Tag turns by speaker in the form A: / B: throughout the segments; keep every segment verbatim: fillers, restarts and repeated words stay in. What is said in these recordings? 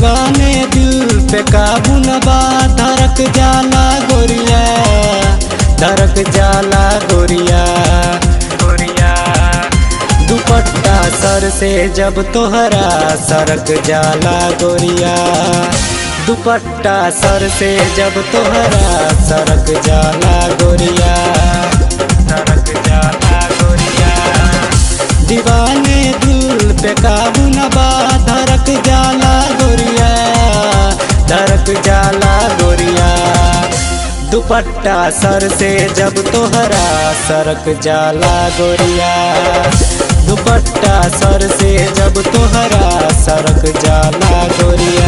A: दीवाने दिल पे काबू न बा, धड़क जाला गोरिया, धड़क जाला गोरिया गोरिया। दुपट्टा सर से जब तोहरा सरक जाला गोरिया, दुपट्टा सर से जब तोहरा सरक जाला गोरिया, सरक जाला गोरिया। दीवाने दिल पे काबू न बा, धड़क जाला गोरिया, धड़क जाला गोरिया। दुपट्टा सर से जब तोहरा सरक जाला गोरिया, दुपट्टा सर से जब तोहरा सरक जाला गोरिया।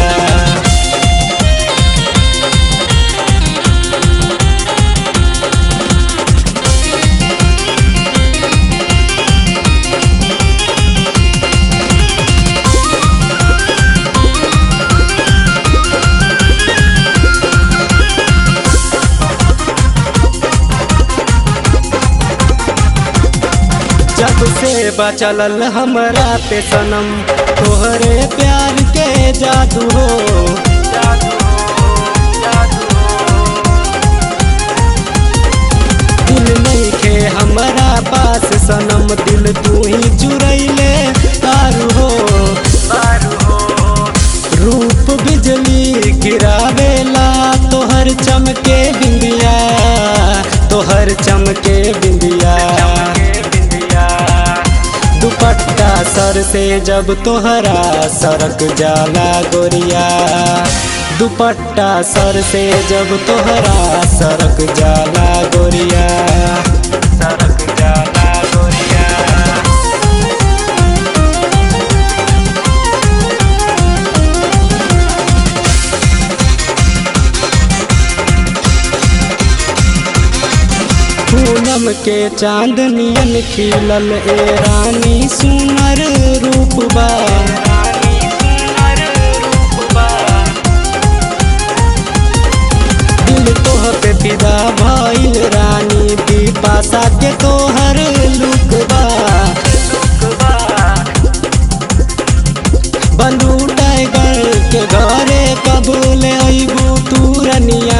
A: जब से बचलल हमरा पे सनम तोहरे प्यार के जादू हो, जादू हो, जादू हो। दिल नहीं खे हमरा पास सनम, दिल तू ही चुरैले तारू हो, तारू हो। रूप बिजली गिरावेला तोहर चमके बिंदिया, तोहर चमके बिंदिया। दुपट्टा सर से जब तोहरा सरक जाला गोरिया, दुपट्टा सर से जब तोहरा सरक जाला गोरिया, सरक जाला गोरिया। पूनम के चांदनियन खिलल ए रानी सुनर रूप बा, दिल तोह पे फिदा भइल रानी, बिपाशा के तोहर लुक बा। बंधु टाइगर के घरे कबूल अइबू तू रनिया,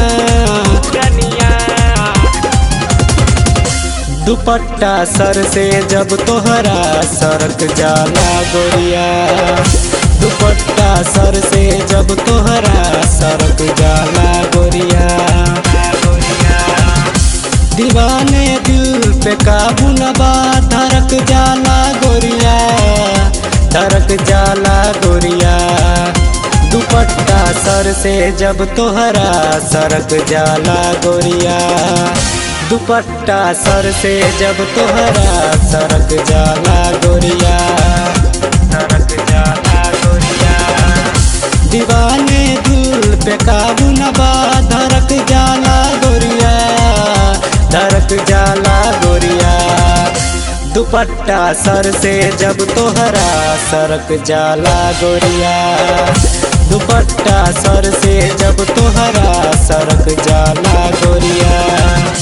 A: दुपट्टा सर से जब तोहरा सरक जाला गोरिया, दुपट्टा सर से जब तोहरा सरक जाला गोरिया, गोरिया। दीवाने दिल पे काबू न बा, धड़क जाला गोरिया, धड़क जाला गोरिया। दुपट्टा सर से जब तोहरा सरक जाला गोरिया, दुपट्टा सर से जब तोहरा सरक जाला गोरिया, सरक जाला गोरिया। दीवाने दिल पे काबू न बा, धड़क जाला गोरिया, धड़क जाला गोरिया। दुपट्टा सर से जब तोहरा सरक जाला गोरिया, दुपट्टा सर से जब तोहरा सरक जाला गोरिया।